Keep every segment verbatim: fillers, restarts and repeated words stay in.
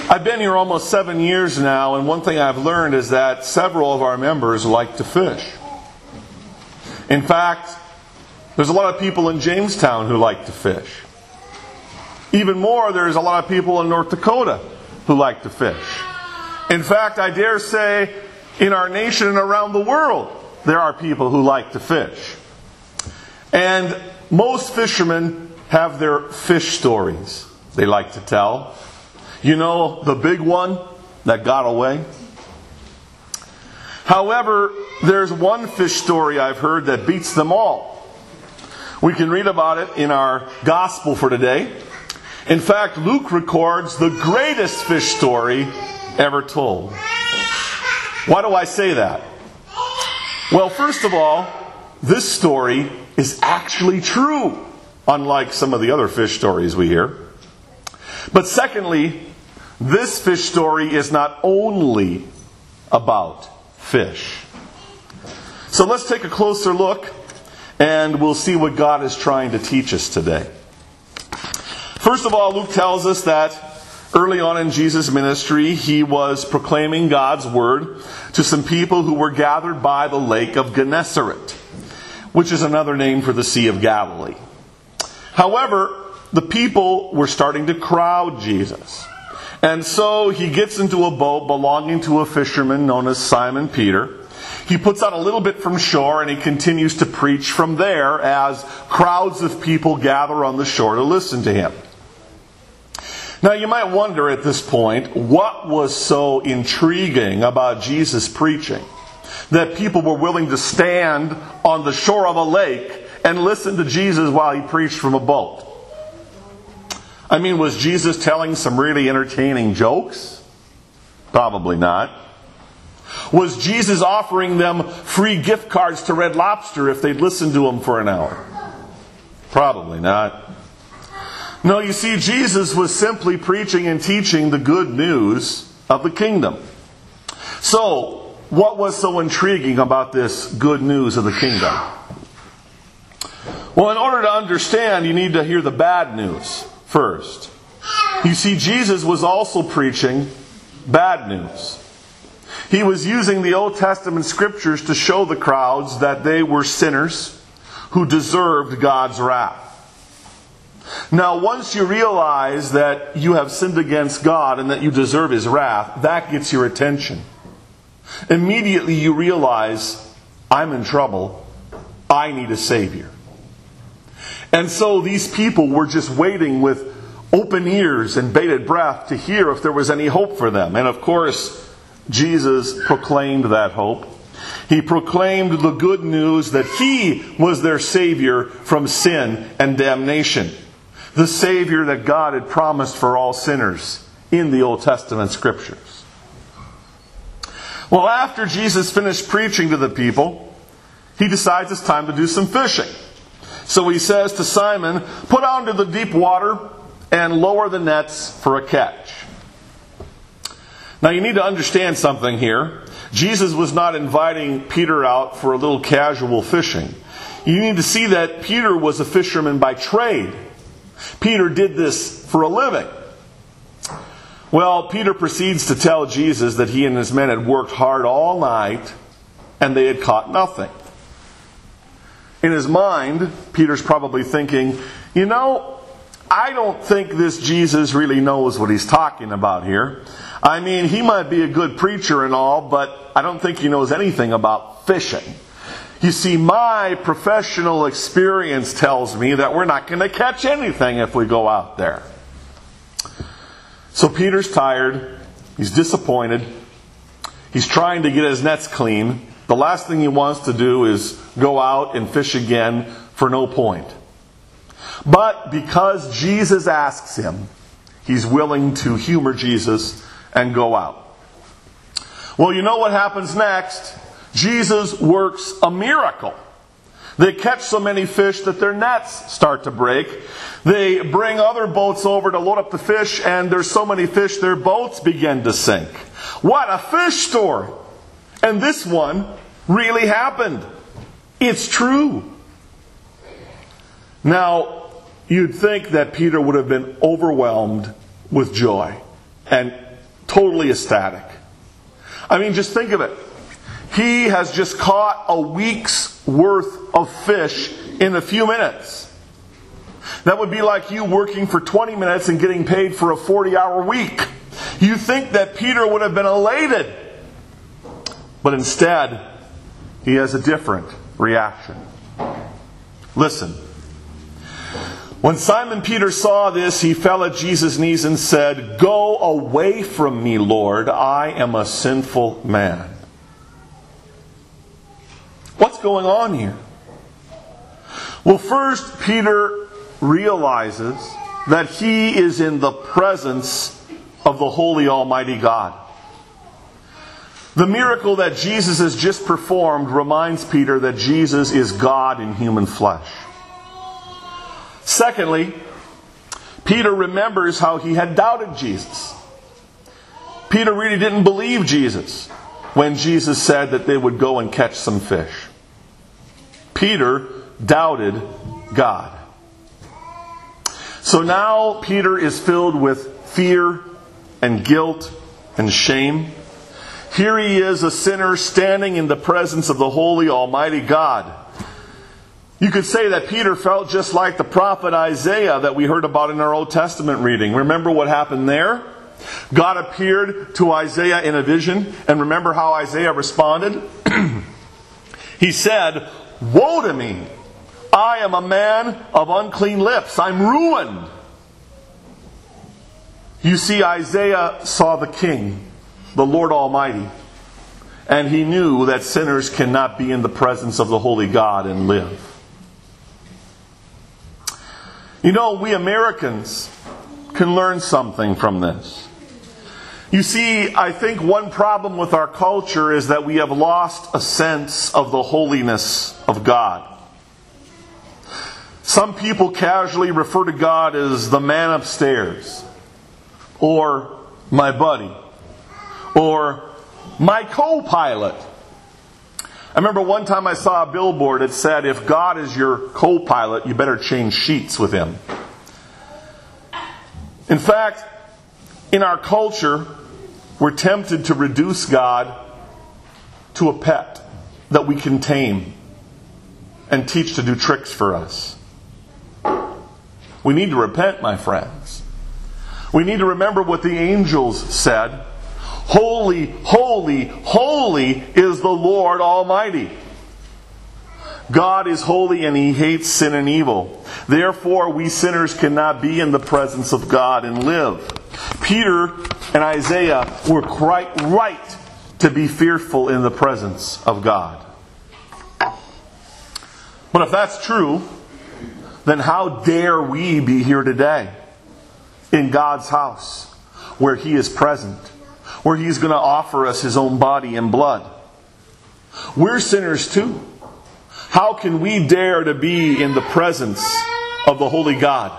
I've been here almost seven years now, and one thing I've learned is that several of our members like to fish. In fact, there's a lot of people in Jamestown who like to fish. Even more, there's a lot of people in North Dakota who like to fish. In fact, I dare say, in our nation and around the world, there are people who like to fish. And most fishermen have their fish stories they like to tell. You know, the big one that got away. However, there's one fish story I've heard that beats them all. We can read about it in our gospel for today. In fact, Luke records the greatest fish story ever told. Why do I say that? Well, first of all, this story is actually true, unlike some of the other fish stories we hear. But secondly, this fish story is not only about fish. So let's take a closer look, and we'll see what God is trying to teach us today. First of all, Luke tells us that early on in Jesus' ministry, he was proclaiming God's word to some people who were gathered by the lake of Gennesaret, which is another name for the Sea of Galilee. However, the people were starting to crowd Jesus. And so he gets into a boat belonging to a fisherman known as Simon Peter. He puts out a little bit from shore and he continues to preach from there as crowds of people gather on the shore to listen to him. Now you might wonder at this point, what was so intriguing about Jesus' preaching that people were willing to stand on the shore of a lake and listen to Jesus while he preached from a boat? I mean, was Jesus telling some really entertaining jokes? Probably not. Was Jesus offering them free gift cards to Red Lobster if they'd listen to him for an hour? Probably not. No, you see, Jesus was simply preaching and teaching the good news of the kingdom. So, what was so intriguing about this good news of the kingdom? Well, in order to understand, you need to hear the bad news first. You see, Jesus was also preaching bad news. He was using the Old Testament scriptures to show the crowds that they were sinners who deserved God's wrath. Now, once you realize that you have sinned against God and that you deserve His wrath, that gets your attention. Immediately you realize, I'm in trouble. I need a Savior. And so these people were just waiting with open ears and bated breath to hear if there was any hope for them. And of course, Jesus proclaimed that hope. He proclaimed the good news that He was their Savior from sin and damnation. The Savior that God had promised for all sinners in the Old Testament scriptures. Well, after Jesus finished preaching to the people, He decides it's time to do some fishing. So He says to Simon, put out into the deep water and lower the nets for a catch. Now you need to understand something here. Jesus was not inviting Peter out for a little casual fishing. You need to see that Peter was a fisherman by trade. Peter did this for a living. Well, Peter proceeds to tell Jesus that he and his men had worked hard all night and they had caught nothing. In his mind, Peter's probably thinking, you know, I don't think this Jesus really knows what he's talking about here. I mean, he might be a good preacher and all, but I don't think he knows anything about fishing. You see, my professional experience tells me that we're not going to catch anything if we go out there. So Peter's tired. He's disappointed. He's trying to get his nets clean. The last thing he wants to do is go out and fish again for no point. But because Jesus asks him, he's willing to humor Jesus and go out. Well, you know what happens next? Jesus works a miracle. They catch so many fish that their nets start to break. They bring other boats over to load up the fish, and there's so many fish their boats begin to sink. What a fish story! And this one really happened. It's true. Now, you'd think that Peter would have been overwhelmed with joy. And totally ecstatic. I mean, just think of it. He has just caught a week's worth of fish in a few minutes. That would be like you working for twenty minutes and getting paid for a forty-hour week. You think that Peter would have been elated. But instead, he has a different reaction. Listen. When Simon Peter saw this, he fell at Jesus' knees and said, "Go away from me, Lord. I am a sinful man." What's going on here? Well, first, Peter realizes that he is in the presence of the Holy Almighty God. The miracle that Jesus has just performed reminds Peter that Jesus is God in human flesh. Secondly, Peter remembers how he had doubted Jesus. Peter really didn't believe Jesus when Jesus said that they would go and catch some fish. Peter doubted God. So now Peter is filled with fear and guilt and shame. Here he is, a sinner standing in the presence of the Holy Almighty God. You could say that Peter felt just like the prophet Isaiah that we heard about in our Old Testament reading. Remember what happened there? God appeared to Isaiah in a vision, and remember how Isaiah responded? He said, "Woe to me! I am a man of unclean lips. I'm ruined." You see, Isaiah saw the King, the Lord Almighty, and he knew that sinners cannot be in the presence of the Holy God and live. You know, we Americans can learn something from this. You see, I think one problem with our culture is that we have lost a sense of the holiness of God. Some people casually refer to God as the man upstairs, or my buddy, or my co-pilot. I remember one time I saw a billboard that said, "If God is your co-pilot, you better change sheets with him." In fact, in our culture, we're tempted to reduce God to a pet that we can tame and teach to do tricks for us. We need to repent, my friends. We need to remember what the angels said. Holy, holy, holy is the Lord Almighty. God is holy and He hates sin and evil. Therefore, we sinners cannot be in the presence of God and live. Peter and Isaiah were quite right to be fearful in the presence of God. But if that's true, then how dare we be here today in God's house where He is present, where He's going to offer us His own body and blood? We're sinners too. How can we dare to be in the presence of the Holy God?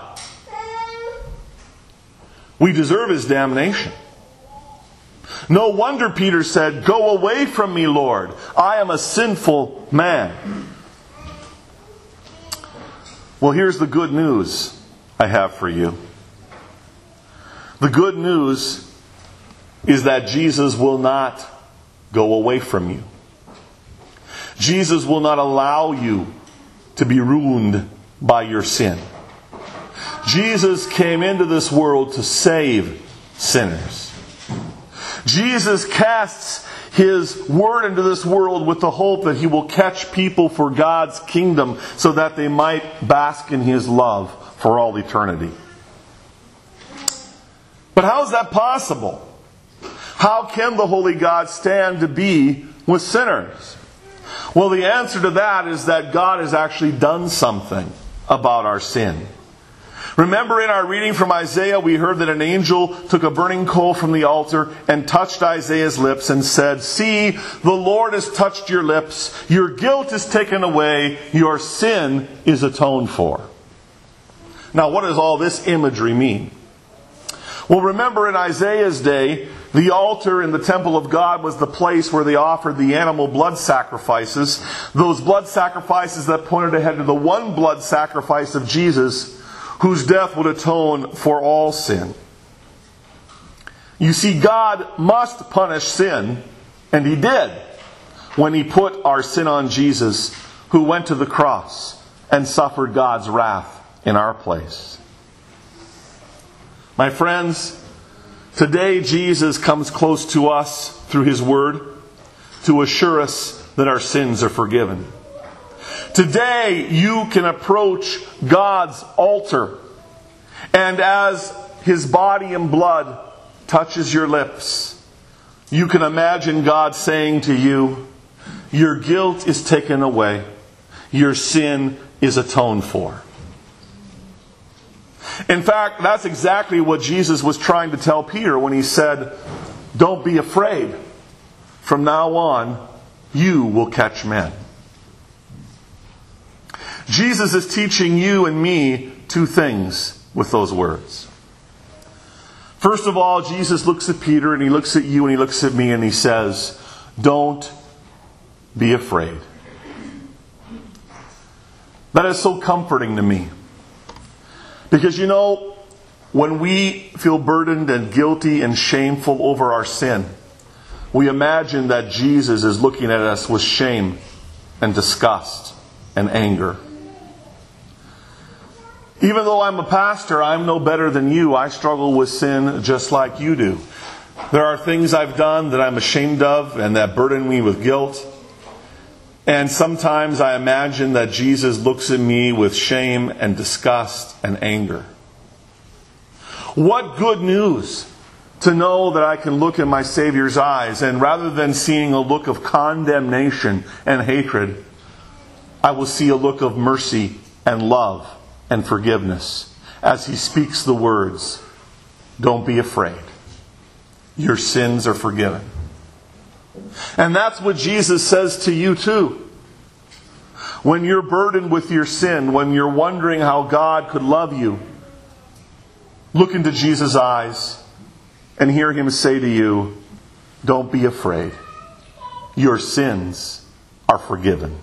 We deserve His damnation. No wonder Peter said, "Go away from me, Lord. I am a sinful man." Well, here's the good news I have for you. The good news is that Jesus will not go away from you. Jesus will not allow you to be ruined by your sin. Jesus came into this world to save sinners. Jesus casts His Word into this world with the hope that He will catch people for God's kingdom so that they might bask in His love for all eternity. But how is that possible? How can the Holy God stand to be with sinners? Well, the answer to that is that God has actually done something about our sin. Remember in our reading from Isaiah, we heard that an angel took a burning coal from the altar and touched Isaiah's lips and said, "See, the Lord has touched your lips. Your guilt is taken away. Your sin is atoned for." Now, what does all this imagery mean? Well, remember in Isaiah's day, the altar in the temple of God was the place where they offered the animal blood sacrifices. Those blood sacrifices that pointed ahead to the one blood sacrifice of Jesus, whose death would atone for all sin. You see, God must punish sin, and He did when He put our sin on Jesus, who went to the cross and suffered God's wrath in our place. My friends, today Jesus comes close to us through His Word to assure us that our sins are forgiven. Today you can approach God's altar, and as His body and blood touches your lips, you can imagine God saying to you, your guilt is taken away. Your sin is atoned for. In fact, that's exactly what Jesus was trying to tell Peter when He said, don't be afraid. From now on, you will catch men. Jesus is teaching you and me two things with those words. First of all, Jesus looks at Peter and He looks at you and He looks at me and He says, don't be afraid. That is so comforting to me. Because you know, when we feel burdened and guilty and shameful over our sin, we imagine that Jesus is looking at us with shame and disgust and anger. Even though I'm a pastor, I'm no better than you. I struggle with sin just like you do. There are things I've done that I'm ashamed of and that burden me with guilt. And sometimes I imagine that Jesus looks at me with shame and disgust and anger. What good news to know that I can look in my Savior's eyes, and rather than seeing a look of condemnation and hatred, I will see a look of mercy and love and forgiveness as He speaks the words, don't be afraid. Your sins are forgiven. And that's what Jesus says to you too. When you're burdened with your sin, when you're wondering how God could love you, look into Jesus' eyes and hear Him say to you, don't be afraid. Your sins are forgiven.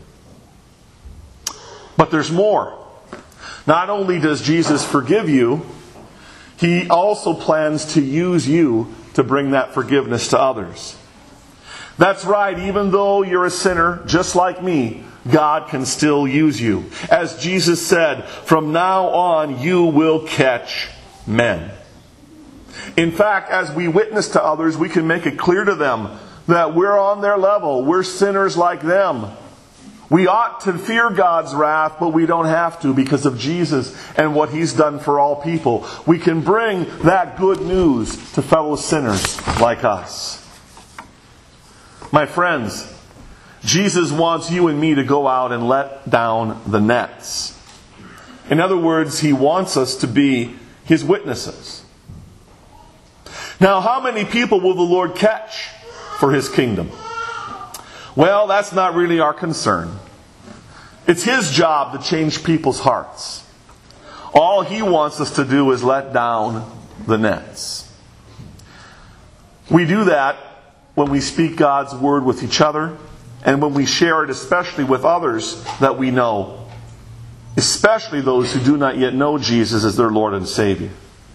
But there's more. Not only does Jesus forgive you, He also plans to use you to bring that forgiveness to others. That's right, even though you're a sinner, just like me, God can still use you. As Jesus said, from now on you will catch men. In fact, as we witness to others, we can make it clear to them that we're on their level. We're sinners like them. We ought to fear God's wrath, but we don't have to because of Jesus and what He's done for all people. We can bring that good news to fellow sinners like us. My friends, Jesus wants you and me to go out and let down the nets. In other words, He wants us to be His witnesses. Now, how many people will the Lord catch for His kingdom? Well, that's not really our concern. It's His job to change people's hearts. All He wants us to do is let down the nets. We do that when we speak God's Word with each other, and when we share it especially with others that we know, especially those who do not yet know Jesus as their Lord and Savior.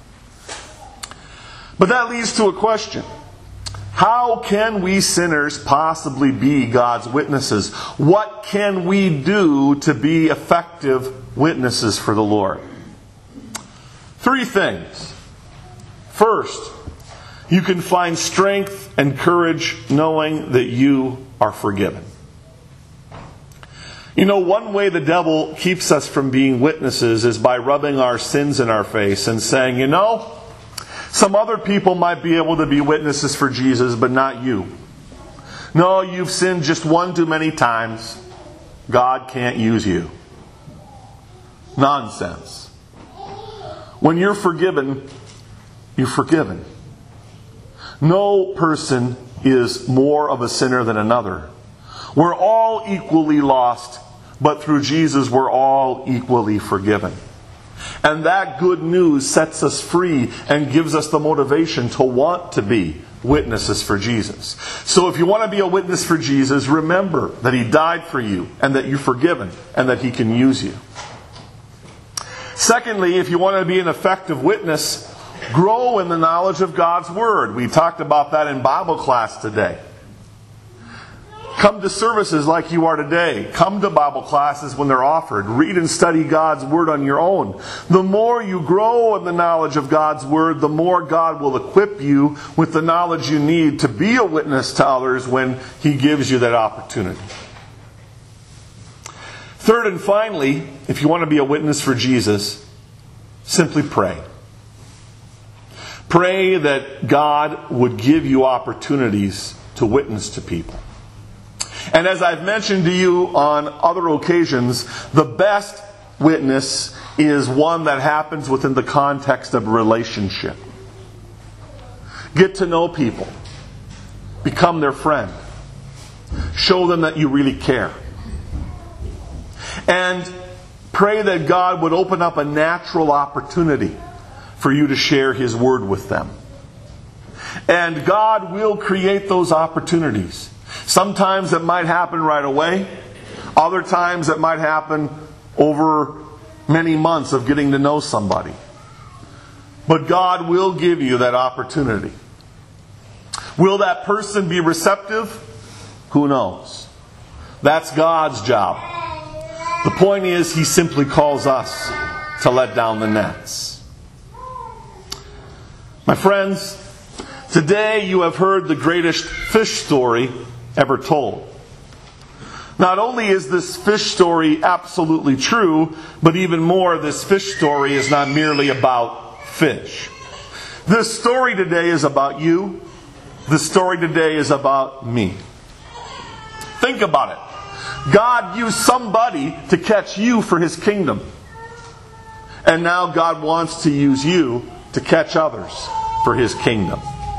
But that leads to a question. How can we sinners possibly be God's witnesses? What can we do to be effective witnesses for the Lord? Three things. First, you can find strength and courage knowing that you are forgiven. You know, one way the devil keeps us from being witnesses is by rubbing our sins in our face and saying, you know, some other people might be able to be witnesses for Jesus, but not you. No, you've sinned just one too many times. God can't use you. Nonsense. When you're forgiven, you're forgiven. No person is more of a sinner than another. We're all equally lost, but through Jesus we're all equally forgiven. And that good news sets us free and gives us the motivation to want to be witnesses for Jesus. So if you want to be a witness for Jesus, remember that He died for you and that you're forgiven and that He can use you. Secondly, if you want to be an effective witness, Grow in the knowledge of God's Word. We talked about that in Bible class today. Come to services like you are today. Come to Bible classes when they're offered. Read and study God's Word on your own. The more you grow in the knowledge of God's Word, the more God will equip you with the knowledge you need to be a witness to others when He gives you that opportunity. Third and finally, if you want to be a witness for Jesus, simply pray. Pray that God would give you opportunities to witness to people. And as I've mentioned to you on other occasions, the best witness is one that happens within the context of a relationship. Get to know people. Become their friend. Show them that you really care. And pray that God would open up a natural opportunity for you to share His Word with them. And God will create those opportunities. Sometimes it might happen right away. Other times it might happen over many months of getting to know somebody. But God will give you that opportunity. Will that person be receptive? Who knows? That's God's job. The point is, He simply calls us to let down the nets. My friends, today you have heard the greatest fish story ever told. Not only is this fish story absolutely true, but even more, this fish story is not merely about fish. This story today is about you. This story today is about me. Think about it. God used somebody to catch you for His kingdom. And now God wants to use you to catch others for His kingdom.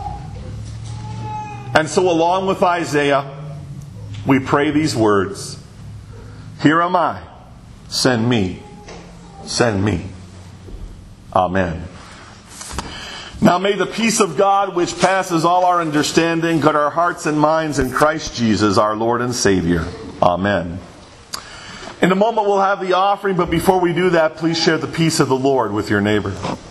And so along with Isaiah, we pray these words. Here am I. Send me. Send me. Amen. Now may the peace of God, which passes all our understanding, guard our hearts and minds in Christ Jesus, our Lord and Savior. Amen. In a moment we'll have the offering, but before we do that, please share the peace of the Lord with your neighbor.